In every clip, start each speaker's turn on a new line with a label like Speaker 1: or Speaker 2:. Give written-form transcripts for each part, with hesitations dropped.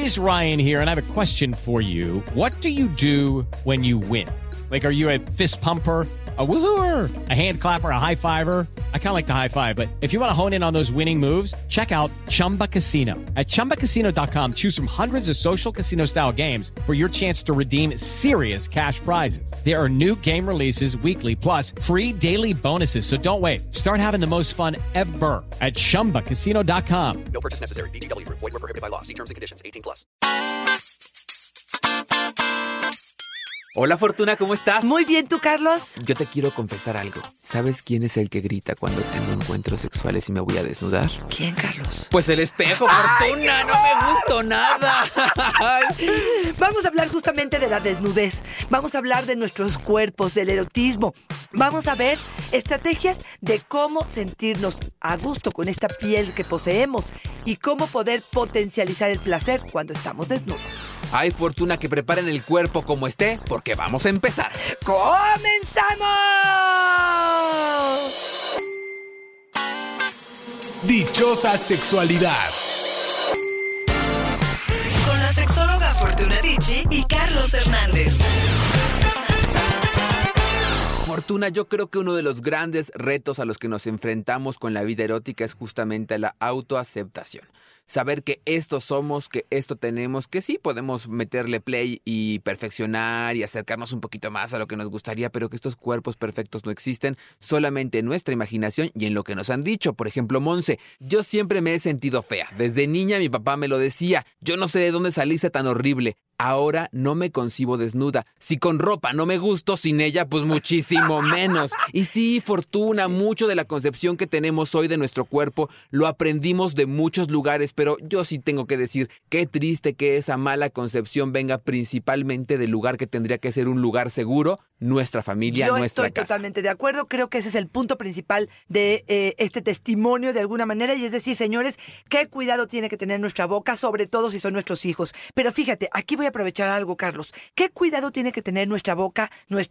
Speaker 1: is Ryan here, and I have a question for you. What do you do when you win? Like, are you a fist pumper, a woohooer, a hand clapper, a high fiver? I kind of like the high five, but if you want to hone in on those winning moves, check out Chumba Casino. At ChumbaCasino.com, choose from hundreds of social casino-style games for your chance to redeem serious cash prizes. There are new game releases weekly, plus free daily bonuses. So don't wait. Start having the most fun ever at ChumbaCasino.com.
Speaker 2: No purchase necessary. VGW Group. Void where prohibited by law. See terms and conditions. 18+.
Speaker 3: Hola Fortuna, ¿cómo estás?
Speaker 4: Muy bien, ¿tú, Carlos?
Speaker 3: Yo te quiero confesar algo. ¿Sabes quién es el que grita cuando tengo encuentros sexuales y me voy a desnudar?
Speaker 4: ¿Quién, Carlos?
Speaker 3: Pues el espejo, Fortuna. ¡Ay, no me gustó nada!
Speaker 4: Vamos a hablar justamente de la desnudez. Vamos a hablar de nuestros cuerpos, del erotismo. Vamos a ver estrategias de cómo sentirnos a gusto con esta piel que poseemos y cómo poder potencializar el placer cuando estamos desnudos.
Speaker 3: Ay, Fortuna, que preparen el cuerpo como esté, porque vamos a empezar.
Speaker 4: ¡Comenzamos!
Speaker 5: Dichosa sexualidad.
Speaker 6: Con la sexóloga Fortuna Dicci y Carlos Hernández.
Speaker 3: Fortuna, yo creo que uno de los grandes retos a los que nos enfrentamos con la vida erótica es justamente la autoaceptación. Saber que esto somos, que esto tenemos, que sí podemos meterle play y perfeccionar y acercarnos un poquito más a lo que nos gustaría, pero que estos cuerpos perfectos no existen, solamente en nuestra imaginación y en lo que nos han dicho. Por ejemplo, Monse, yo siempre me he sentido fea. Desde niña mi papá me lo decía. Yo no sé de dónde saliste tan horrible. Ahora no me concibo desnuda. Si con ropa no me gusto, sin ella, pues muchísimo menos. Y sí, Fortuna, mucho de la concepción que tenemos hoy de nuestro cuerpo lo aprendimos de muchos lugares, pero yo sí tengo que decir, qué triste que esa mala concepción venga principalmente del lugar que tendría que ser un lugar seguro, nuestra familia, nuestra casa.
Speaker 4: Yo estoy totalmente de acuerdo. Creo que ese es el punto principal de este testimonio de alguna manera. Y es decir, señores, qué cuidado tiene que tener nuestra boca, sobre todo si son nuestros hijos. Pero fíjate, aquí voy a aprovechar algo, Carlos. ¿Qué cuidado tiene que tener nuestra boca,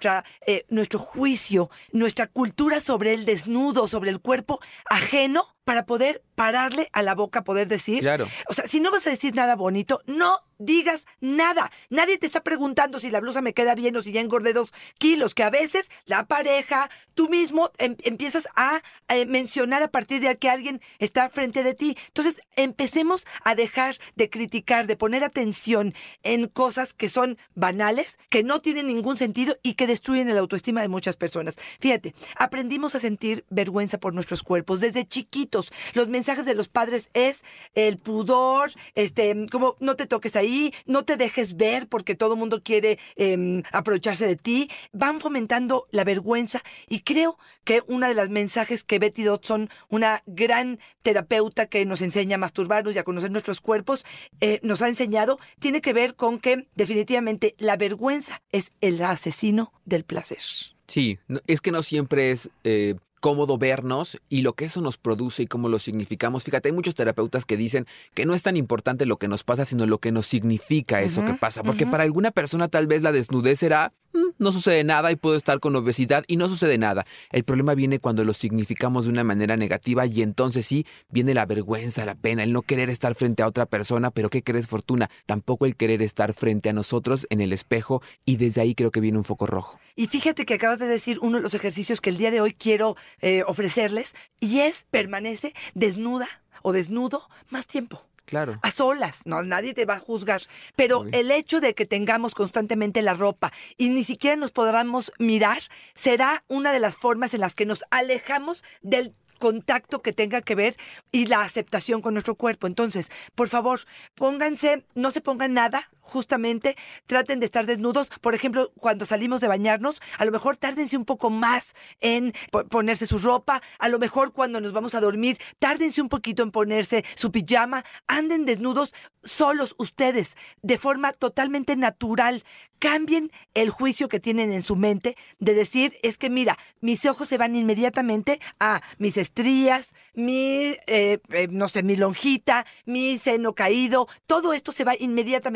Speaker 4: nuestro juicio, nuestra cultura sobre el desnudo, sobre el cuerpo ajeno, para poder pararle a la boca, poder decir?
Speaker 3: Claro.
Speaker 4: O sea, si no vas a decir nada bonito, no digas nada. Nadie te está preguntando si la blusa me queda bien o si ya engordé 2 kilos, que a veces la pareja, tú mismo empiezas a mencionar a partir de que alguien está frente de ti. Entonces, empecemos a dejar de criticar, de poner atención en cosas que son banales, que no tienen ningún sentido y que destruyen la autoestima de muchas personas. Fíjate, aprendimos a sentir vergüenza por nuestros cuerpos desde chiquitos. Los mensajes de los padres es el pudor, como no te toques ahí, no te dejes ver porque todo el mundo quiere aprovecharse de ti. Van fomentando la vergüenza y creo que una de las mensajes que Betty Dodson, una gran terapeuta que nos enseña a masturbarnos y a conocer nuestros cuerpos, nos ha enseñado, tiene que ver con que definitivamente la vergüenza es el asesino del placer.
Speaker 3: Sí, es que no siempre es cómodo vernos y lo que eso nos produce y cómo lo significamos. Fíjate, hay muchos terapeutas que dicen que no es tan importante lo que nos pasa, sino lo que nos significa eso que pasa. Porque para alguna persona tal vez la desnudez será, no sucede nada y puedo estar con obesidad y no sucede nada. El problema viene cuando lo significamos de una manera negativa y entonces sí, viene la vergüenza, la pena, el no querer estar frente a otra persona. Pero ¿qué crees, Fortuna? Tampoco el querer estar frente a nosotros en el espejo, y desde ahí creo que viene un foco rojo.
Speaker 4: Y fíjate que acabas de decir uno de los ejercicios que el día de hoy quiero ofrecerles, y es permanece desnuda o desnudo más tiempo.
Speaker 3: Claro.
Speaker 4: A solas, no, nadie te va a juzgar. Pero el hecho de que tengamos constantemente la ropa y ni siquiera nos podamos mirar, será una de las formas en las que nos alejamos del contacto que tenga que ver y la aceptación con nuestro cuerpo. Entonces, por favor, no se pongan nada, justamente, traten de estar desnudos. Por ejemplo, cuando salimos de bañarnos, a lo mejor tárdense un poco más en ponerse su ropa. A lo mejor cuando nos vamos a dormir, tárdense un poquito en ponerse su pijama. Anden desnudos solos ustedes, de forma totalmente natural. Cambien el juicio que tienen en su mente de decir, es que mira, mis ojos se van inmediatamente a mis estrías, mi lonjita, mi seno caído. Todo esto se va inmediatamente para allá.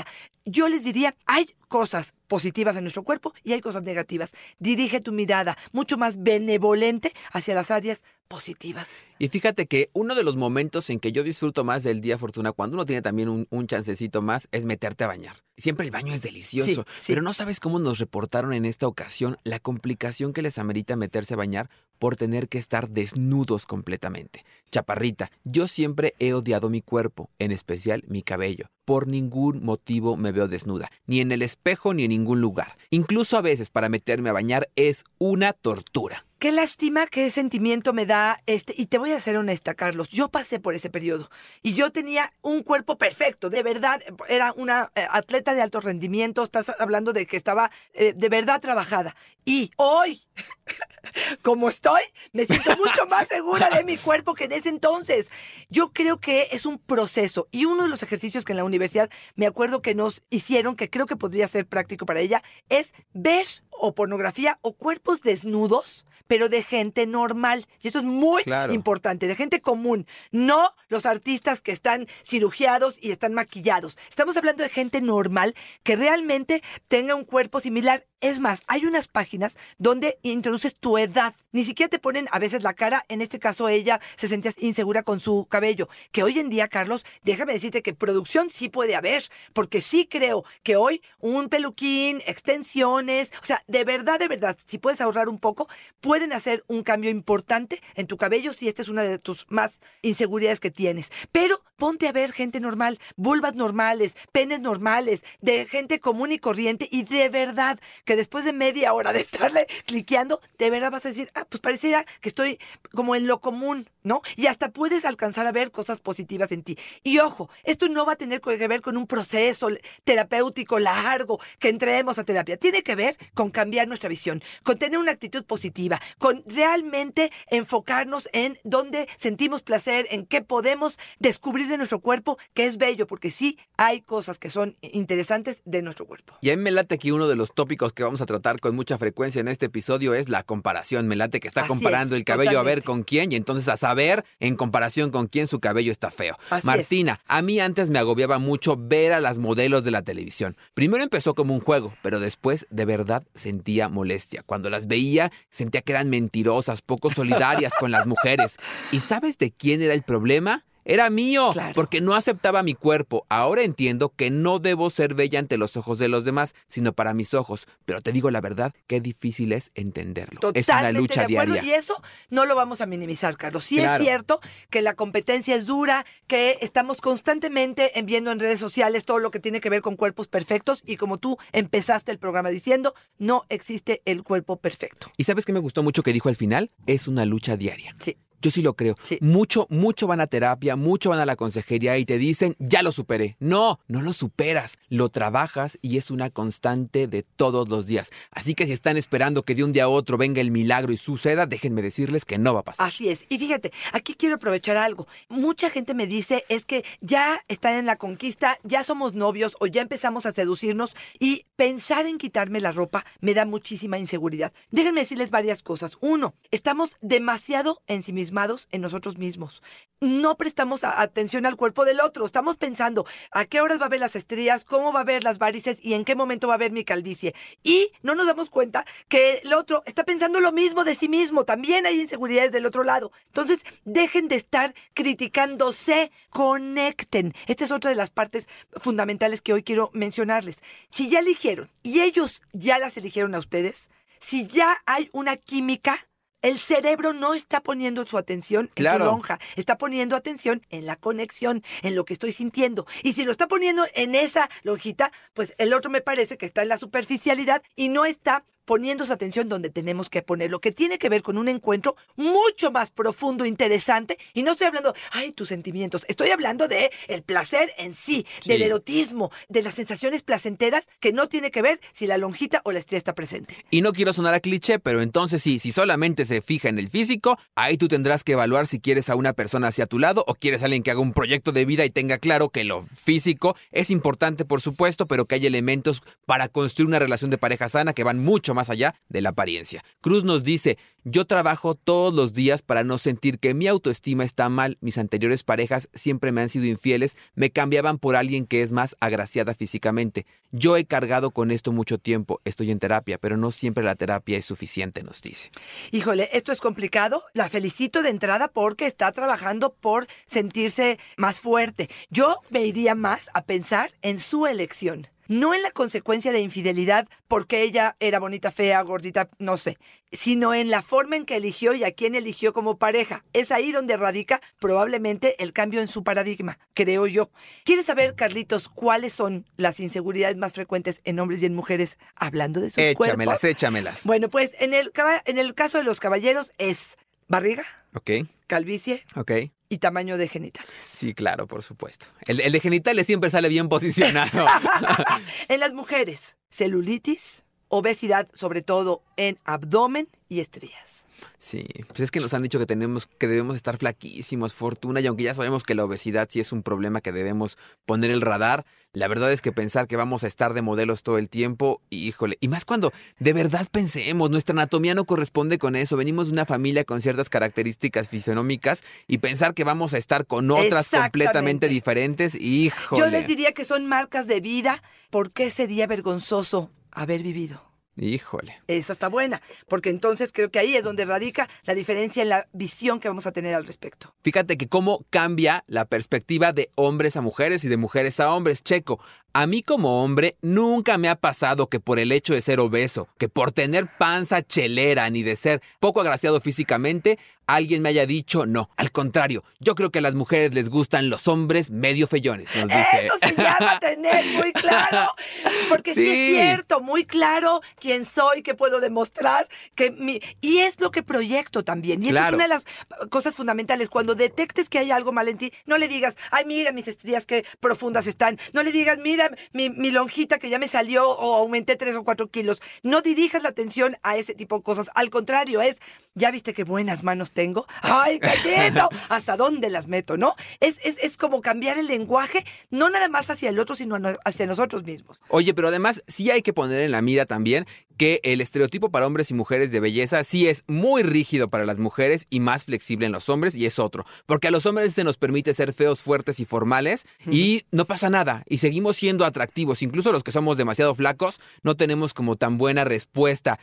Speaker 4: ella. Yo les diría, hay cosas positivas en nuestro cuerpo y hay cosas negativas. Dirige tu mirada mucho más benevolente hacia las áreas positivas.
Speaker 3: Y fíjate que uno de los momentos en que yo disfruto más del día, Fortuna, cuando uno tiene también un chancecito más, es meterte a bañar. Siempre el baño es delicioso,
Speaker 4: Sí.
Speaker 3: pero no sabes cómo nos reportaron en esta ocasión la complicación que les amerita meterse a bañar por tener que estar desnudos completamente. Chaparrita, yo siempre he odiado mi cuerpo, en especial mi cabello. Por ningún motivo me veo desnuda, ni en el espejo ni en ningún lugar. Incluso a veces para meterme a bañar es una tortura.
Speaker 4: Qué lástima, qué sentimiento me da y te voy a ser honesta, Carlos, yo pasé por ese periodo y yo tenía un cuerpo perfecto, de verdad, era una atleta de alto rendimiento, estás hablando de que estaba de verdad trabajada. Y hoy, como estoy, me siento mucho más segura de mi cuerpo que en ese entonces. Yo creo que es un proceso y uno de los ejercicios que en la universidad me acuerdo que nos hicieron, que creo que podría ser práctico para ella, es ver o pornografía o cuerpos desnudos, pero de gente normal. Y eso es muy importante, de gente común, no los artistas que están cirugiados y están maquillados. Estamos hablando de gente normal que realmente tenga un cuerpo similar. Es más, hay unas páginas donde introduces tu edad. Ni siquiera te ponen a veces la cara. En este caso, ella se sentía insegura con su cabello. Que hoy en día, Carlos, déjame decirte que producción sí puede haber. Porque sí creo que hoy un peluquín, extensiones, o sea, de verdad, si puedes ahorrar un poco, pueden hacer un cambio importante en tu cabello si esta es una de tus más inseguridades que tienes. Pero ponte a ver gente normal, vulvas normales, penes normales, de gente común y corriente y de verdad que después de media hora de estarle cliqueando, de verdad vas a decir, pues pareciera que estoy como en lo común, ¿no? Y hasta puedes alcanzar a ver cosas positivas en ti. Y ojo, esto no va a tener que ver con un proceso terapéutico largo, que entremos a terapia. Tiene que ver con cambiar nuestra visión, con tener una actitud positiva, con realmente enfocarnos en dónde sentimos placer, en qué podemos descubrir de nuestro cuerpo, que es bello, porque sí hay cosas que son interesantes de nuestro cuerpo.
Speaker 3: Y a mí me late que uno de los tópicos que vamos a tratar con mucha frecuencia en este episodio es la comparación. Me late que está comparando el cabello totalmente. A ver con quién y entonces a saber en comparación con quién su cabello está feo. Martina, a mí antes me agobiaba mucho ver a las modelos de la televisión. Primero empezó como un juego, pero después de verdad sentía molestia. Cuando las veía, sentía que eran mentirosas, poco solidarias con las mujeres. ¿Y sabes de quién era el problema? Era mío, porque no aceptaba mi cuerpo. Ahora entiendo que no debo ser bella ante los ojos de los demás, sino para mis ojos. Pero te digo la verdad, qué difícil es entenderlo.
Speaker 4: Totalmente
Speaker 3: es una lucha diaria.
Speaker 4: Y eso no lo vamos a minimizar, Carlos. Sí es cierto que la competencia es dura, que estamos constantemente viendo en redes sociales todo lo que tiene que ver con cuerpos perfectos y como tú empezaste el programa diciendo, no existe el cuerpo perfecto.
Speaker 3: ¿Y sabes qué me gustó mucho que dijo al final? Es una lucha diaria.
Speaker 4: Sí.
Speaker 3: Yo sí lo creo.
Speaker 4: Sí.
Speaker 3: Mucho van a terapia, mucho van a la consejería y te dicen, ya lo superé. No lo superas. Lo trabajas y es una constante de todos los días. Así que si están esperando que de un día a otro venga el milagro y suceda, déjenme decirles que no va a pasar.
Speaker 4: Así es. Y fíjate, aquí quiero aprovechar algo. Mucha gente me dice, es que ya están en la conquista, ya somos novios o ya empezamos a seducirnos y pensar en quitarme la ropa me da muchísima inseguridad. Déjenme decirles varias cosas. Uno, estamos demasiado ensimismados en nosotros mismos. No prestamos atención al cuerpo del otro. Estamos pensando a qué horas va a haber las estrías, cómo va a haber las varices y en qué momento va a haber mi calvicie. Y no nos damos cuenta que el otro está pensando lo mismo de sí mismo. También hay inseguridades del otro lado. Entonces, dejen de estar criticándose, conecten. Esta es otra de las partes fundamentales que hoy quiero mencionarles. Si ya eligieron y ellos ya las eligieron a ustedes, si ya hay una química, el cerebro no está poniendo su atención en tu lonja, está poniendo atención en la conexión, en lo que estoy sintiendo. Y si lo está poniendo en esa lonjita, pues el otro me parece que está en la superficialidad y no está poniendo su atención donde tenemos que ponerlo, que tiene que ver con un encuentro mucho más profundo, interesante, y no estoy hablando, tus sentimientos, estoy hablando de el placer en sí, del erotismo, de las sensaciones placenteras, que no tiene que ver si la lonjita o la estría está presente.
Speaker 3: Y no quiero sonar a cliché, pero entonces sí, si solamente se fija en el físico, ahí tú tendrás que evaluar si quieres a una persona hacia tu lado o quieres a alguien que haga un proyecto de vida y tenga claro que lo físico es importante, por supuesto, pero que hay elementos para construir una relación de pareja sana que van mucho más allá de la apariencia. Cruz nos dice, Yo trabajo todos los días para no sentir que mi autoestima está mal. Mis anteriores parejas siempre me han sido infieles, me cambiaban por alguien que es más agraciada físicamente. Yo he cargado con esto mucho tiempo, estoy en terapia, pero no siempre la terapia es suficiente, nos dice.
Speaker 4: Híjole, esto es complicado. La felicito de entrada porque está trabajando por sentirse más fuerte. Yo me iría más a pensar en su elección. No en la consecuencia de infidelidad porque ella era bonita, fea, gordita, no sé, sino en la forma en que eligió y a quién eligió como pareja. Es ahí donde radica probablemente el cambio en su paradigma, creo yo. ¿Quieres saber, Carlitos, cuáles son las inseguridades más frecuentes en hombres y en mujeres hablando de sus cuerpos?
Speaker 3: Échamelas.
Speaker 4: Bueno, pues en el caso de los caballeros es barriga,
Speaker 3: Ok,
Speaker 4: calvicie
Speaker 3: ok.
Speaker 4: y tamaño de genitales.
Speaker 3: Sí, claro, por supuesto. El de genitales siempre sale bien posicionado.
Speaker 4: En las mujeres, celulitis, obesidad, sobre todo en abdomen y estrías.
Speaker 3: Sí, pues es que nos han dicho que debemos estar flaquísimos, Fortuna, y aunque ya sabemos que la obesidad sí es un problema que debemos poner el radar, la verdad es que pensar que vamos a estar de modelos todo el tiempo, híjole, y más cuando de verdad pensemos, nuestra anatomía no corresponde con eso, venimos de una familia con ciertas características fisionómicas y pensar que vamos a estar con otras completamente diferentes, híjole.
Speaker 4: Yo les diría que son marcas de vida. ¿Por qué sería vergonzoso haber vivido?
Speaker 3: Híjole.
Speaker 4: Esa está buena, porque entonces creo que ahí es donde radica la diferencia en la visión que vamos a tener al respecto.
Speaker 3: Fíjate que cómo cambia la perspectiva de hombres a mujeres y de mujeres a hombres, Checo. A mí como hombre nunca me ha pasado que por el hecho de ser obeso, que por tener panza chelera ni de ser poco agraciado físicamente, alguien me haya dicho no. Al contrario, yo creo que a las mujeres les gustan los hombres medio feyones, nos dice.
Speaker 4: Eso se llama tener muy claro, porque sí es cierto, muy claro quién soy, qué puedo demostrar, y es lo que proyecto también. Y esta es una de las cosas fundamentales. Cuando detectes que hay algo mal en ti, no le digas, ay, mira mis estrías qué profundas están. No le digas, mira mi lonjita que ya me salió o aumenté 3 o 4 kilos. No dirijas la atención a ese tipo de cosas. Al contrario, ¿ya viste qué buenas manos tengo? ¡Ay, cachito! ¿Hasta dónde las meto, no? Es como cambiar el lenguaje, no nada más hacia el otro, sino hacia nosotros mismos.
Speaker 3: Oye, pero además sí hay que poner en la mira también que el estereotipo para hombres y mujeres de belleza sí es muy rígido para las mujeres y más flexible en los hombres, y es otro. Porque a los hombres se nos permite ser feos, fuertes y formales y no pasa nada. Y seguimos siendo atractivos. Incluso los que somos demasiado flacos no tenemos como tan buena respuesta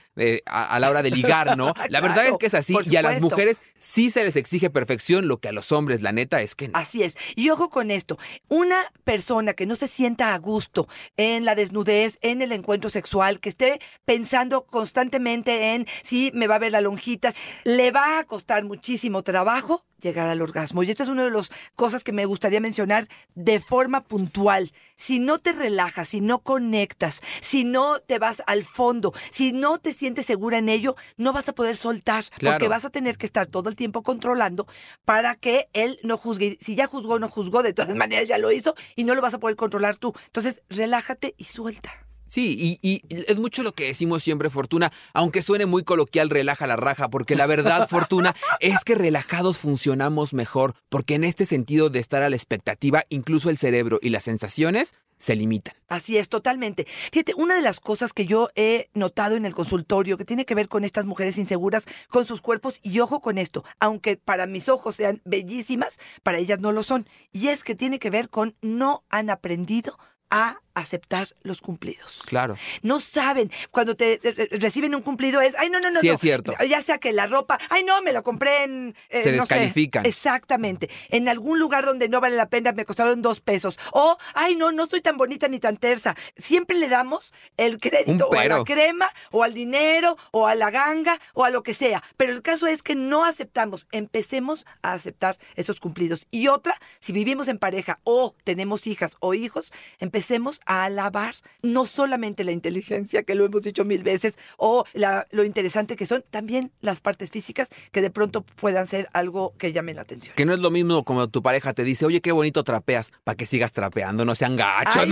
Speaker 3: a la hora de ligar, ¿no? La verdad es que es así. Y a las mujeres sí se les exige perfección, lo que a los hombres, la neta, es que no.
Speaker 4: Así es. Y ojo con esto. Una persona que no se sienta a gusto en la desnudez, en el encuentro sexual, que esté pensando constantemente en si me va a ver la lonjita, le va a costar muchísimo trabajo llegar al orgasmo. Y esta es una de las cosas que me gustaría mencionar de forma puntual. Si no te relajas, si no conectas, si no te vas al fondo, si no te sientes segura en ello, no vas a poder soltar.
Speaker 3: Claro.
Speaker 4: Porque vas a tener que estar todo el tiempo controlando para que él no juzgue. Si ya juzgó, no juzgó, de todas maneras ya lo hizo y no lo vas a poder controlar tú. Entonces, relájate y suelta.
Speaker 3: Sí, y es mucho lo que decimos siempre, Fortuna, aunque suene muy coloquial, relaja la raja, porque la verdad, Fortuna, es que relajados funcionamos mejor, porque en este sentido de estar a la expectativa, incluso el cerebro y las sensaciones se limitan.
Speaker 4: Así es, totalmente. Fíjate, una de las cosas que yo he notado en el consultorio que tiene que ver con estas mujeres inseguras con sus cuerpos, y ojo con esto, aunque para mis ojos sean bellísimas, para ellas no lo son, y es que tiene que ver con no han aprendido a aceptar los cumplidos.
Speaker 3: Claro.
Speaker 4: No saben, cuando te reciben un cumplido ay, no.
Speaker 3: Sí, es cierto.
Speaker 4: Ya sea que la ropa, ay, no, me la compré en...
Speaker 3: Se descalifican.
Speaker 4: Exactamente. En algún lugar donde no vale la pena me costaron $2. O, ay, no estoy tan bonita ni tan tersa. Siempre le damos el crédito o a la crema, o al dinero, o a la ganga, o a lo que sea. Pero el caso es que no aceptamos. Empecemos a aceptar esos cumplidos. Y otra, si vivimos en pareja o tenemos hijas o hijos, empecemos a alabar no solamente la inteligencia, que lo hemos dicho 1000 veces, o lo interesante que son, también las partes físicas que de pronto puedan ser algo que llame la atención.
Speaker 3: Que no es lo mismo como tu pareja te dice, oye, qué bonito trapeas, para que sigas trapeando, no sean gachos.
Speaker 4: ¡Ay,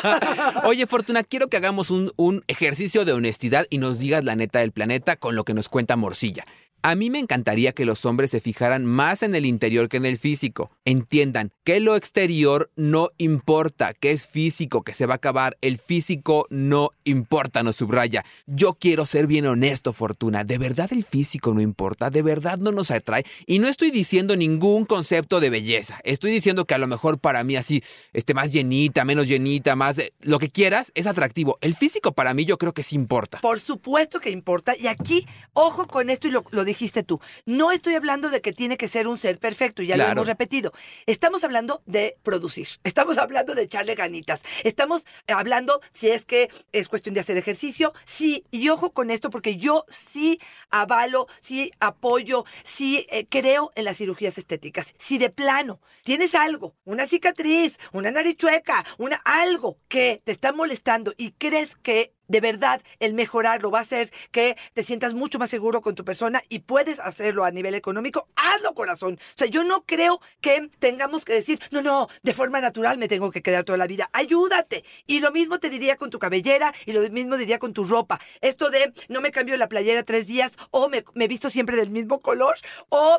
Speaker 4: no!
Speaker 3: Oye, Fortuna, quiero que hagamos un ejercicio de honestidad y nos digas la neta del planeta con lo que nos cuenta Morcilla. A mí me encantaría que los hombres se fijaran más en el interior que en el físico. Entiendan que lo exterior no importa, que es físico, que se va a acabar. El físico no importa, nos subraya. Yo quiero ser bien honesto, Fortuna. ¿De verdad el físico no importa? ¿De verdad no nos atrae? Y no estoy diciendo ningún concepto de belleza. Estoy diciendo que a lo mejor para mí así, más llenita, menos llenita, más... lo que quieras es atractivo. El físico para mí yo creo que sí importa.
Speaker 4: Por supuesto que importa. Y aquí, ojo con esto y lo dijiste tú. No estoy hablando de que tiene que ser un ser perfecto, ya lo hemos repetido. Estamos hablando de producir. Estamos hablando de echarle ganitas. Estamos hablando si es que es cuestión de hacer ejercicio. Sí, y ojo con esto porque yo sí avalo, sí apoyo, sí creo en las cirugías estéticas. Si de plano tienes algo, una cicatriz, una nariz chueca, algo que te está molestando y crees que de verdad el mejorarlo va a hacer que te sientas mucho más seguro con tu persona y puedes hacerlo a nivel económico, hazlo, corazón. O sea, yo no creo que tengamos que decir, no, de forma natural me tengo que quedar toda la vida. Ayúdate. Y lo mismo te diría con tu cabellera y lo mismo diría con tu ropa. Esto de no me cambio la playera 3 días o me visto siempre del mismo color o...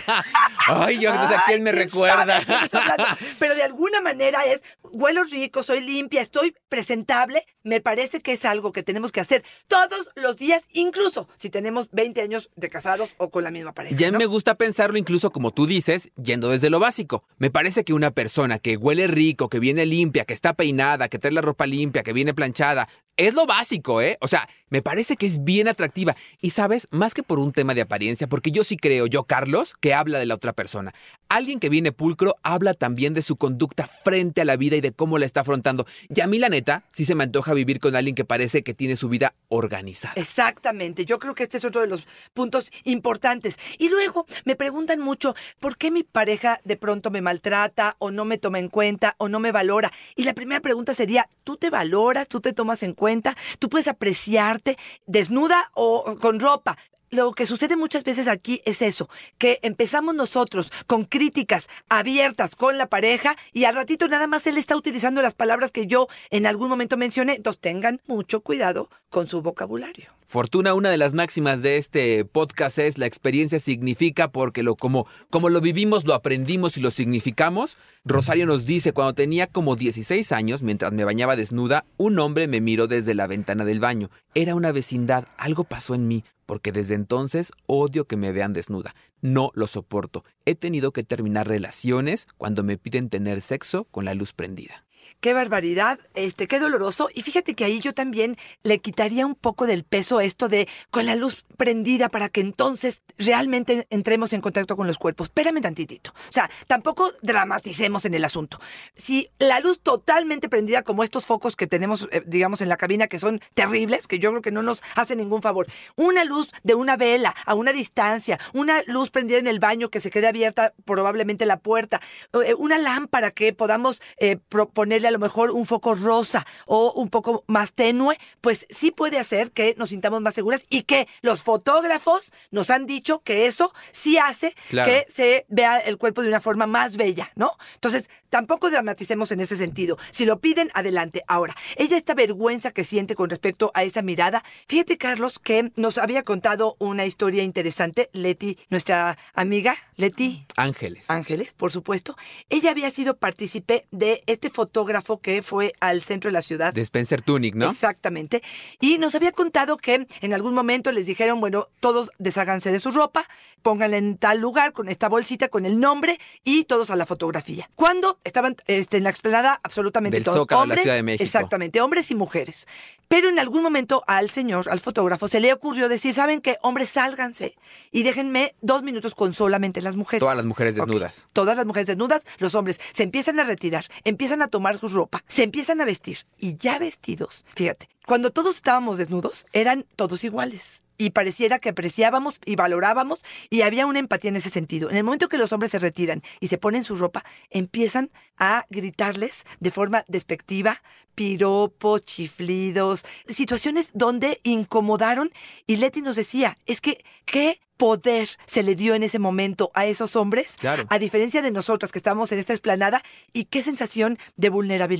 Speaker 3: Ay, yo no sé a quién me recuerda.
Speaker 4: Pero de alguna manera es, huelo rico, soy limpia, estoy presentable. Me parece que es algo que tenemos que hacer todos los días, incluso si tenemos 20 años de casados o con la misma pareja.
Speaker 3: Ya
Speaker 4: ¿no?
Speaker 3: Me gusta pensarlo incluso como tú dices, yendo desde lo básico. Me parece que una persona que huele rico, que viene limpia, que está peinada, que trae la ropa limpia, que viene planchada, es lo básico, ¿eh? O sea, me parece que es bien atractiva. Y, ¿sabes? Más que por un tema de apariencia, porque yo sí creo, Carlos, que habla de la otra persona. Alguien que viene pulcro habla también de su conducta frente a la vida y de cómo la está afrontando. Y a mí, la neta, sí se me antoja vivir con alguien que parece que tiene su vida organizada.
Speaker 4: Exactamente. Yo creo que este es otro de los puntos importantes. Y luego me preguntan mucho, ¿por qué mi pareja de pronto me maltrata o no me toma en cuenta o no me valora? Y la primera pregunta sería, ¿tú te valoras? ¿Tú te tomas en cuenta? ¿Tú puedes apreciarte desnuda o con ropa? Lo que sucede muchas veces aquí es eso, que empezamos nosotros con críticas abiertas con la pareja y al ratito nada más él está utilizando las palabras que yo en algún momento mencioné. Entonces tengan mucho cuidado con su vocabulario.
Speaker 3: Fortuna, una de las máximas de este podcast es la experiencia significa porque como lo vivimos, lo aprendimos y lo significamos. Rosario nos dice, cuando tenía como 16 años, mientras me bañaba desnuda, un hombre me miró desde la ventana del baño. Era una vecindad, algo pasó en mí, porque desde entonces odio que me vean desnuda. No lo soporto. He tenido que terminar relaciones cuando me piden tener sexo con la luz prendida.
Speaker 4: Qué barbaridad, qué doloroso. Y fíjate que ahí yo también le quitaría un poco del peso esto de con la luz prendida para que entonces realmente entremos en contacto con los cuerpos. Espérame tantitito. O sea, tampoco dramaticemos en el asunto. Si la luz totalmente prendida, como estos focos que tenemos, digamos, en la cabina, que son terribles, que yo creo que no nos hacen ningún favor. Una luz de una vela a una distancia, una luz prendida en el baño que se quede abierta probablemente la puerta, una lámpara que podamos ponerle a lo mejor un foco rosa o un poco más tenue, pues sí puede hacer que nos sintamos más seguras y que los fotógrafos nos han dicho que eso sí hace que se vea el cuerpo de una forma más bella, ¿no? Entonces, tampoco dramaticemos en ese sentido. Si lo piden, adelante. Ahora, esta vergüenza que siente con respecto a esa mirada, fíjate, Carlos, que nos había contado una historia interesante, Leti, nuestra amiga, Leti Ángeles, por supuesto. Ella había sido partícipe de este fotógrafo que fue al centro de la ciudad.
Speaker 3: De Spencer Tunick, ¿no?
Speaker 4: Exactamente. Y nos había contado que en algún momento les dijeron, bueno, todos desháganse de su ropa, pónganla en tal lugar con esta bolsita con el nombre y todos a la fotografía. Cuando estaban en la explanada absolutamente
Speaker 3: del
Speaker 4: todos.
Speaker 3: Zócalo,
Speaker 4: hombres,
Speaker 3: la Ciudad de México.
Speaker 4: Exactamente, hombres y mujeres. Pero en algún momento al fotógrafo, se le ocurrió decir, ¿saben qué? Hombres, sálganse y déjenme 2 minutos con solamente las mujeres.
Speaker 3: Todas las mujeres desnudas.
Speaker 4: Okay. Todas las mujeres desnudas, los hombres se empiezan a retirar, empiezan a tomar su ropa, se empiezan a vestir y ya vestidos, fíjate, cuando todos estábamos desnudos, eran todos iguales. Y pareciera que apreciábamos y valorábamos y había una empatía en ese sentido. En el momento que los hombres se retiran y se ponen su ropa, empiezan a gritarles de forma despectiva, piropos, chiflidos, situaciones donde incomodaron. Y Leti nos decía, es que, ¿qué poder se le dio en ese momento a esos hombres?
Speaker 3: Claro.
Speaker 4: A diferencia de nosotras que estamos en esta explanada, y qué sensación de vulnerabilidad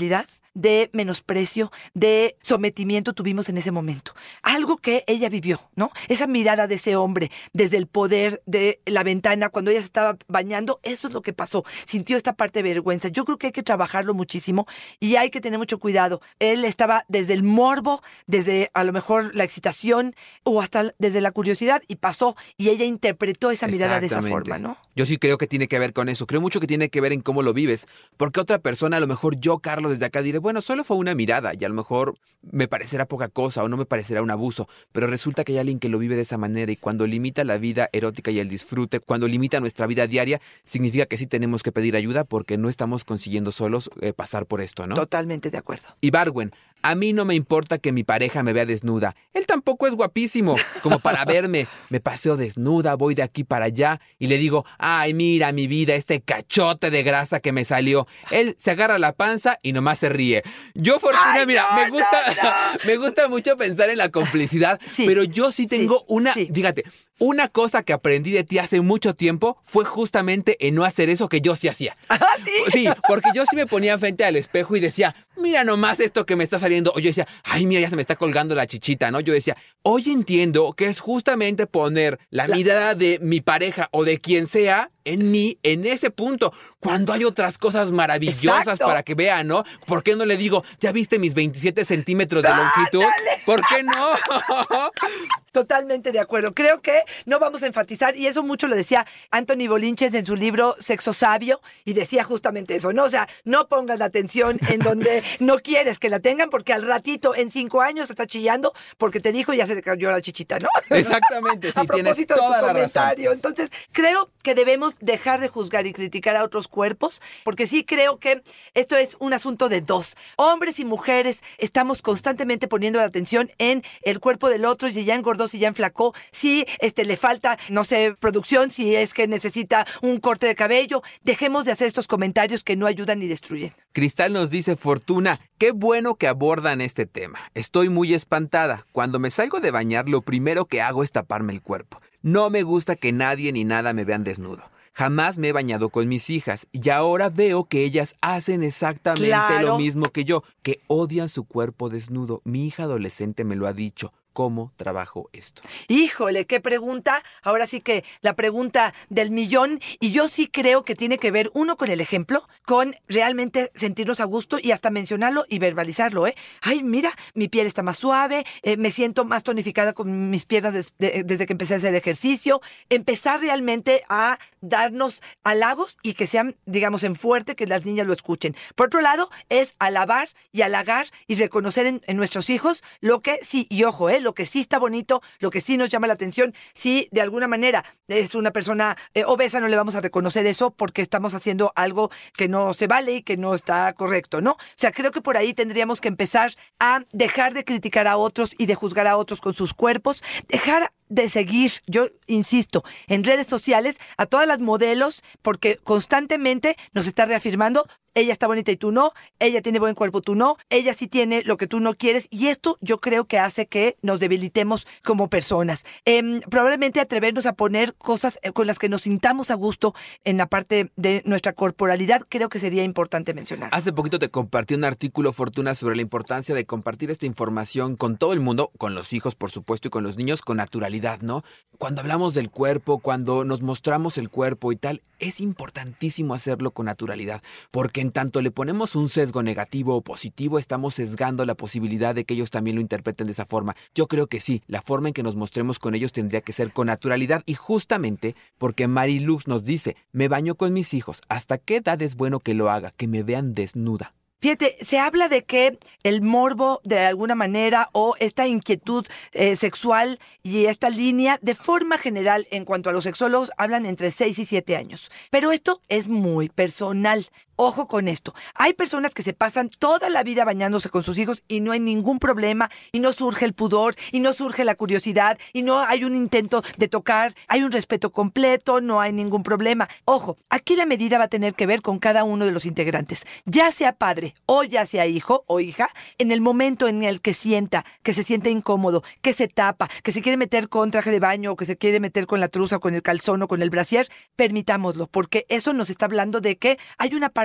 Speaker 4: de menosprecio, de sometimiento tuvimos en ese momento. Algo que ella vivió, ¿no? Esa mirada de ese hombre desde el poder de la ventana cuando ella se estaba bañando, eso es lo que pasó. Sintió esta parte de vergüenza. Yo creo que hay que trabajarlo muchísimo y hay que tener mucho cuidado. Él estaba desde el morbo, desde a lo mejor la excitación o hasta desde la curiosidad y pasó y ella interpretó esa mirada de esa forma, ¿no?
Speaker 3: Yo sí creo que tiene que ver con eso. Creo mucho que tiene que ver en cómo lo vives. Porque otra persona, a lo mejor yo, Carlos, desde acá diré, bueno, solo fue una mirada y a lo mejor me parecerá poca cosa o no me parecerá un abuso. Pero resulta que hay alguien que lo vive de esa manera y cuando limita la vida erótica y el disfrute, cuando limita nuestra vida diaria, significa que sí tenemos que pedir ayuda porque no estamos consiguiendo solos pasar por esto, ¿no?
Speaker 4: Totalmente de acuerdo.
Speaker 3: Y Barwen, a mí no me importa que mi pareja me vea desnuda. Él tampoco es guapísimo como para verme. Me paseo desnuda, voy de aquí para allá y le digo, ay, mira mi vida, este cachote de grasa que me salió. Él se agarra la panza y nomás se ríe. Yo, Fortuna,
Speaker 4: ay,
Speaker 3: mira,
Speaker 4: no,
Speaker 3: me gusta mucho pensar en la complicidad,
Speaker 4: sí,
Speaker 3: pero yo sí tengo fíjate, una cosa que aprendí de ti hace mucho tiempo fue justamente en no hacer eso que yo sí hacía.
Speaker 4: ¿Sí?
Speaker 3: Sí, porque yo sí me ponía frente al espejo y decía, mira nomás esto que me está saliendo. O yo decía, ay, mira, ya se me está colgando la chichita, ¿no? Yo decía, hoy entiendo que es justamente poner la mirada de mi pareja o de quien sea en mí, en ese punto, cuando hay otras cosas maravillosas. Exacto. Para que vean, ¿no? ¿Por qué no le digo, ya viste mis 27 centímetros de longitud?
Speaker 4: ¡Dale!
Speaker 3: ¿Por qué no?
Speaker 4: Totalmente de acuerdo. Creo que no vamos a enfatizar, y eso mucho lo decía Anthony Bolinches en su libro Sexo Sabio, y decía justamente eso, ¿no? O sea, no pongas la atención en donde no quieres que la tengan, porque al ratito, en 5 años, está chillando porque te dijo ya se te cayó la chichita, ¿no?
Speaker 3: Exactamente, sí,
Speaker 4: a propósito
Speaker 3: tienes toda
Speaker 4: de tu
Speaker 3: la
Speaker 4: comentario.
Speaker 3: razón.
Speaker 4: Entonces, creo que debemos dejar de juzgar y criticar a otros cuerpos, porque sí creo que esto es un asunto de dos. Hombres y mujeres estamos constantemente poniendo la atención en el cuerpo del otro, si ya engordó, si ya enflacó, si le falta, no sé, producción, si es que necesita un corte de cabello. Dejemos de hacer estos comentarios que no ayudan ni destruyen.
Speaker 3: Cristal nos dice, Fortuna, qué bueno que abordan este tema. Estoy muy espantada. Cuando me salgo de bañar, lo primero que hago es taparme el cuerpo. No me gusta que nadie ni nada me vean desnudo. Jamás me he bañado con mis hijas y ahora veo que ellas hacen exactamente lo mismo que yo, que odian su cuerpo desnudo. Mi hija adolescente me lo ha dicho. ¿Cómo trabajo esto?
Speaker 4: Híjole, qué pregunta. Ahora sí que la pregunta del millón. Y yo sí creo que tiene que ver, uno, con el ejemplo, con realmente sentirnos a gusto y hasta mencionarlo y verbalizarlo, ¿eh? Ay, mira, mi piel está más suave, me siento más tonificada con mis piernas desde que empecé a hacer ejercicio. Empezar realmente a darnos halagos y que sean, digamos, en fuerte, que las niñas lo escuchen. Por otro lado, es alabar y halagar y reconocer en nuestros hijos lo que sí, y ojo, lo que sí está bonito, lo que sí nos llama la atención. Si de alguna manera es una persona obesa, no le vamos a reconocer eso porque estamos haciendo algo que no se vale y que no está correcto, ¿no? O sea, creo que por ahí tendríamos que empezar a dejar de criticar a otros y de juzgar a otros con sus cuerpos, dejar de seguir, yo insisto, en redes sociales a todas las modelos, porque constantemente nos está reafirmando, ella está bonita y tú no, ella tiene buen cuerpo, tú no, ella sí tiene lo que tú no quieres, y esto yo creo que hace que nos debilitemos como personas. Probablemente atrevernos a poner cosas con las que nos sintamos a gusto en la parte de nuestra corporalidad, creo que sería importante mencionar.
Speaker 3: Hace poquito te compartí un artículo, Fortuna, sobre la importancia de compartir esta información con todo el mundo, con los hijos, por supuesto, y con los niños, con naturalidad, ¿no? Cuando hablamos del cuerpo, cuando nos mostramos el cuerpo y tal, es importantísimo hacerlo con naturalidad, porque en tanto le ponemos un sesgo negativo o positivo, estamos sesgando la posibilidad de que ellos también lo interpreten de esa forma. Yo creo que sí, la forma en que nos mostremos con ellos tendría que ser con naturalidad, y justamente porque Mariluz nos dice, me baño con mis hijos, ¿hasta qué edad es bueno que lo haga, que me vean desnuda?
Speaker 4: Fíjate, se habla de que el morbo, de alguna manera, o esta inquietud sexual y esta línea, de forma general, en cuanto a los sexólogos, hablan entre 6 y 7 años. Pero esto es muy personal. Ojo con esto. Hay personas que se pasan toda la vida bañándose con sus hijos y no hay ningún problema, y no surge el pudor, y no surge la curiosidad, y no hay un intento de tocar, hay un respeto completo, no hay ningún problema. Ojo, aquí la medida va a tener que ver con cada uno de los integrantes, ya sea padre o ya sea hijo o hija, en el momento en el que sienta, que se siente incómodo, que se tapa, que se quiere meter con traje de baño, o que se quiere meter con la truza, o con el calzón, o con el brasier, permitámoslo, porque eso nos está hablando de que hay una parte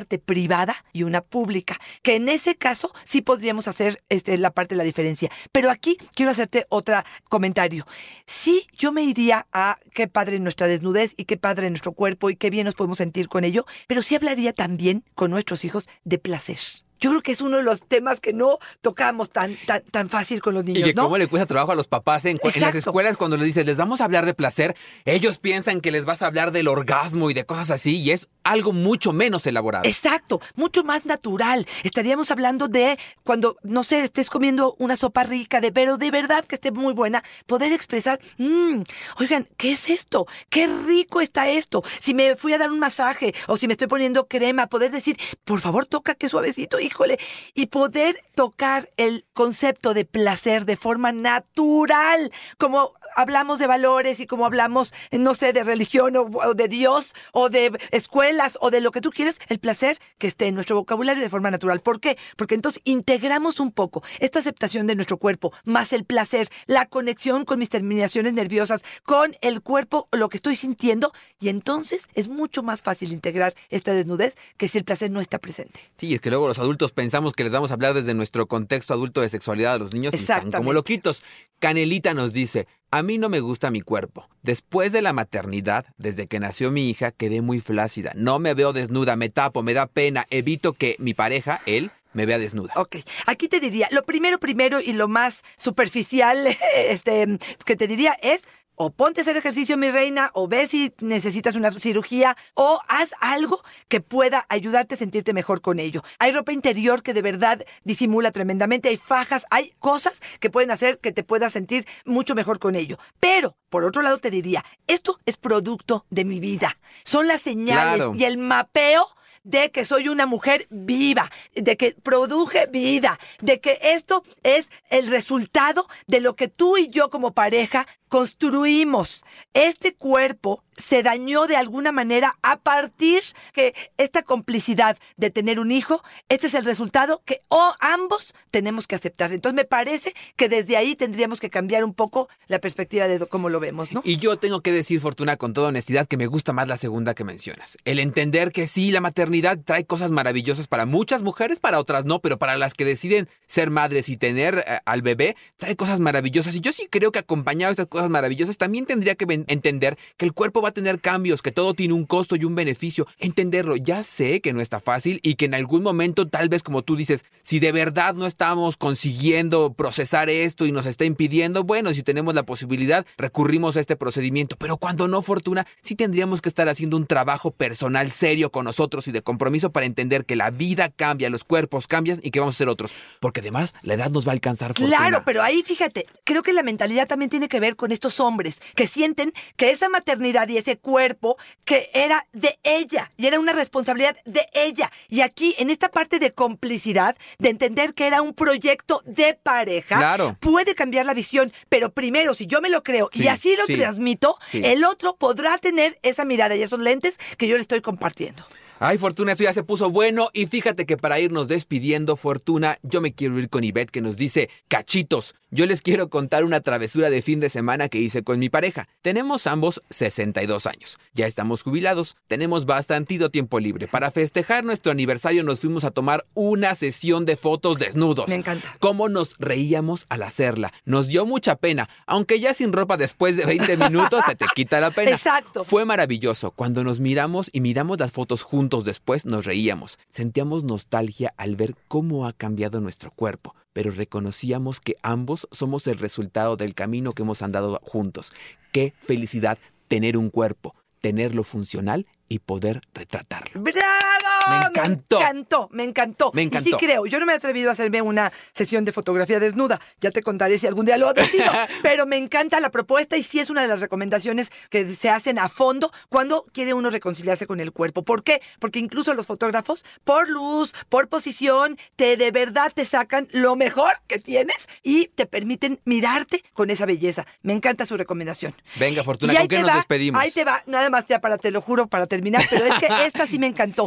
Speaker 4: parte privada y una pública, que en ese caso sí podríamos hacer la parte de la diferencia. Pero aquí quiero hacerte otro comentario. Sí, yo me iría a qué padre nuestra desnudez y qué padre nuestro cuerpo y qué bien nos podemos sentir con ello, pero sí hablaría también con nuestros hijos de placer. Yo creo que es uno de los temas que no tocamos tan fácil con los niños,
Speaker 3: y que
Speaker 4: ¿no?
Speaker 3: cómo le cuesta trabajo a los papás en las escuelas cuando les dices, les vamos a hablar de placer, ellos piensan que les vas a hablar del orgasmo y de cosas así, y es algo mucho menos elaborado.
Speaker 4: Exacto, mucho más natural. Estaríamos hablando de cuando, no sé, estés comiendo una sopa rica, pero de verdad que esté muy buena, poder expresar, oigan, ¿qué es esto? ¡Qué rico está esto! Si me fui a dar un masaje o si me estoy poniendo crema, poder decir, por favor, toca, qué suavecito, híjole, y poder tocar el concepto de placer de forma natural, como hablamos de valores y como hablamos, no sé, de religión o de Dios o de escuelas o de lo que tú quieras, el placer que esté en nuestro vocabulario de forma natural. ¿Por qué? Porque entonces integramos un poco esta aceptación de nuestro cuerpo, más el placer, la conexión con mis terminaciones nerviosas, con el cuerpo, lo que estoy sintiendo, y entonces es mucho más fácil integrar esta desnudez que si el placer no está presente.
Speaker 3: Sí, es que luego los adultos pensamos que les vamos a hablar desde nuestro contexto adulto de sexualidad a los niños y están como loquitos. Canelita nos dice, a mí no me gusta mi cuerpo. Después de la maternidad, desde que nació mi hija, quedé muy flácida. No me veo desnuda, me tapo, me da pena. Evito que mi pareja, él, me vea desnuda.
Speaker 4: Ok, aquí te diría, lo primero y lo más superficial que te diría es, o ponte a hacer ejercicio, mi reina, o ve si necesitas una cirugía, o haz algo que pueda ayudarte a sentirte mejor con ello. Hay ropa interior que de verdad disimula tremendamente, hay fajas, hay cosas que pueden hacer que te puedas sentir mucho mejor con ello. Pero, por otro lado, te diría, esto es producto de mi vida. Son las señales y el mapeo de que soy una mujer viva, de que produje vida, de que esto es el resultado de lo que tú y yo como pareja construimos. Este cuerpo se dañó de alguna manera a partir que esta complicidad de tener un hijo, este es el resultado que ambos tenemos que aceptar. Entonces me parece que desde ahí tendríamos que cambiar un poco la perspectiva de cómo lo vemos, ¿no?
Speaker 3: Y yo tengo que decir, Fortuna, con toda honestidad, que me gusta más la segunda que mencionas. El entender que sí, la maternidad trae cosas maravillosas para muchas mujeres, para otras no, pero para las que deciden ser madres y tener al bebé, trae cosas maravillosas. Y yo sí creo que acompañado de estas cosas maravillosas, también tendría que entender que el cuerpo va a tener cambios, que todo tiene un costo y un beneficio. Entenderlo, ya sé que no está fácil y que en algún momento, tal vez como tú dices, si de verdad no estamos consiguiendo procesar esto y nos está impidiendo, bueno, si tenemos la posibilidad, recurrimos a este procedimiento. Pero cuando no, Fortuna, sí tendríamos que estar haciendo un trabajo personal serio con nosotros y de compromiso para entender que la vida cambia, los cuerpos cambian y que vamos a ser otros. Porque además, la edad nos va a alcanzar, Fortuna.
Speaker 4: Claro, pero ahí fíjate, creo que la mentalidad también tiene que ver con estos hombres que sienten que esa maternidad y ese cuerpo que era de ella y era una responsabilidad de ella. Y aquí, en esta parte de complicidad, de entender que era un proyecto de pareja,
Speaker 3: claro,
Speaker 4: puede cambiar la visión. Pero primero, si yo me lo creo y así lo transmito, el otro podrá tener esa mirada y esos lentes que yo le estoy compartiendo.
Speaker 3: Ay, Fortuna, esto ya se puso bueno. Y fíjate que para irnos despidiendo, Fortuna, yo me quiero ir con Ivette, que nos dice, cachitos, yo les quiero contar una travesura de fin de semana que hice con mi pareja. Tenemos ambos 62 años. Ya estamos jubilados. Tenemos bastantito tiempo libre. Para festejar nuestro aniversario nos fuimos a tomar una sesión de fotos desnudos.
Speaker 4: Me encanta.
Speaker 3: Cómo nos reíamos al hacerla. Nos dio mucha pena. Aunque ya sin ropa después de 20 minutos se te quita la pena.
Speaker 4: Exacto.
Speaker 3: Fue maravilloso. Cuando nos miramos y miramos las fotos juntos después, nos reíamos. Sentíamos nostalgia al ver cómo ha cambiado nuestro cuerpo, pero reconocíamos que ambos somos el resultado del camino que hemos andado juntos. ¡Qué felicidad tener un cuerpo, tenerlo funcional y poder retratarlo!
Speaker 4: ¡Bravo!
Speaker 3: Me encantó.
Speaker 4: Me encantó. Y sí creo, yo no me he atrevido a hacerme una sesión de fotografía desnuda. Ya te contaré si algún día lo decido. Pero me encanta la propuesta y sí es una de las recomendaciones que se hacen a fondo cuando quiere uno reconciliarse con el cuerpo. ¿Por qué? Porque incluso los fotógrafos, por luz, por posición, de verdad te sacan lo mejor que tienes y te permiten mirarte con esa belleza. Me encanta su recomendación.
Speaker 3: Venga, Fortuna, ¿con qué nos despedimos?
Speaker 4: Ahí te va, nada más ya te lo juro, para terminar, pero es que esta sí me encantó. Pero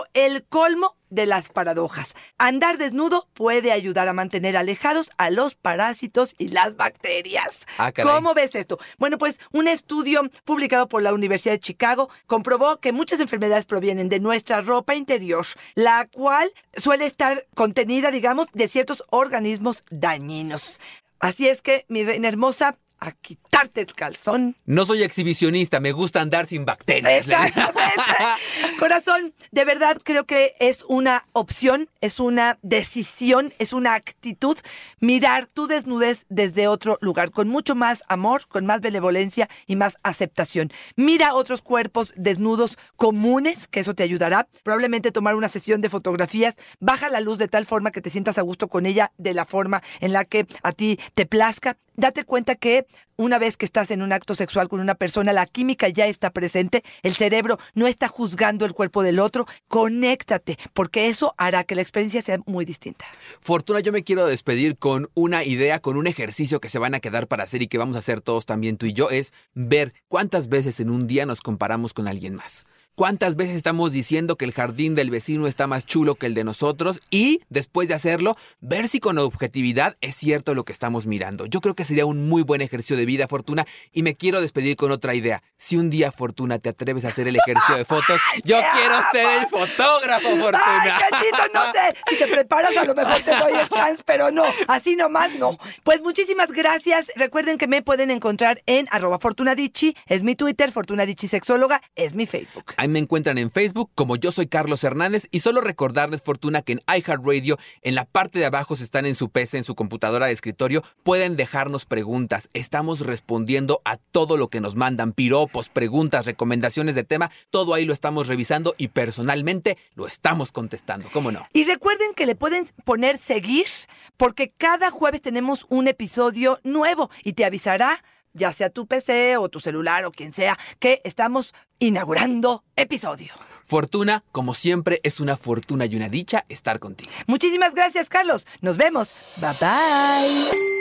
Speaker 4: Pero el colmo de las paradojas. Andar desnudo puede ayudar a mantener alejados a los parásitos y las bacterias.
Speaker 3: Ah, caray.
Speaker 4: ¿Cómo ves esto? Bueno, pues un estudio publicado por la Universidad de Chicago comprobó que muchas enfermedades provienen de nuestra ropa interior, la cual suele estar contenida, digamos, de ciertos organismos dañinos. Así es que, mi reina hermosa, a quitarte el calzón.
Speaker 3: No soy exhibicionista, me gusta andar sin bacterias.
Speaker 4: Exactamente. Corazón, de verdad creo que es una opción, es una decisión, es una actitud mirar tu desnudez desde otro lugar, con mucho más amor, con más benevolencia y más aceptación. Mira otros cuerpos desnudos comunes, que eso te ayudará. Probablemente tomar una sesión de fotografías, baja la luz de tal forma que te sientas a gusto con ella, de la forma en la que a ti te plazca. Date cuenta que una vez que estás en un acto sexual con una persona, la química ya está presente, el cerebro no está juzgando el cuerpo del otro. Conéctate, porque eso hará que la experiencia sea muy distinta.
Speaker 3: Fortuna, yo me quiero despedir con una idea, con un ejercicio que se van a quedar para hacer y que vamos a hacer todos también tú y yo, es ver cuántas veces en un día nos comparamos con alguien más. ¿Cuántas veces estamos diciendo que el jardín del vecino está más chulo que el de nosotros? Y, después de hacerlo, ver si con objetividad es cierto lo que estamos mirando. Yo creo que sería un muy buen ejercicio de vida, Fortuna, y me quiero despedir con otra idea. Si un día, Fortuna, te atreves a hacer el ejercicio de fotos, yo quiero ser el fotógrafo, Fortuna.
Speaker 4: ¡Ay, cachito! No sé, si te preparas a lo mejor te doy el chance, pero no, así nomás no. Pues muchísimas gracias. Recuerden que me pueden encontrar en @fortunadichi, es mi Twitter, Fortunadichi Sexóloga, es mi Facebook.
Speaker 3: Ahí me encuentran en Facebook como Yo Soy Carlos Hernández y solo recordarles, Fortuna, que en iHeartRadio, en la parte de abajo, si están en su PC, en su computadora de escritorio, pueden dejarnos preguntas. Estamos respondiendo a todo lo que nos mandan, piropos, preguntas, recomendaciones de tema, todo ahí lo estamos revisando y personalmente lo estamos contestando, ¿cómo no?
Speaker 4: Y recuerden que le pueden poner seguir, porque cada jueves tenemos un episodio nuevo y te avisará, ya sea tu PC o tu celular o quien sea, que estamos inaugurando episodio.
Speaker 3: Fortuna, como siempre, es una fortuna y una dicha estar contigo.
Speaker 4: Muchísimas gracias, Carlos. Nos vemos. Bye bye.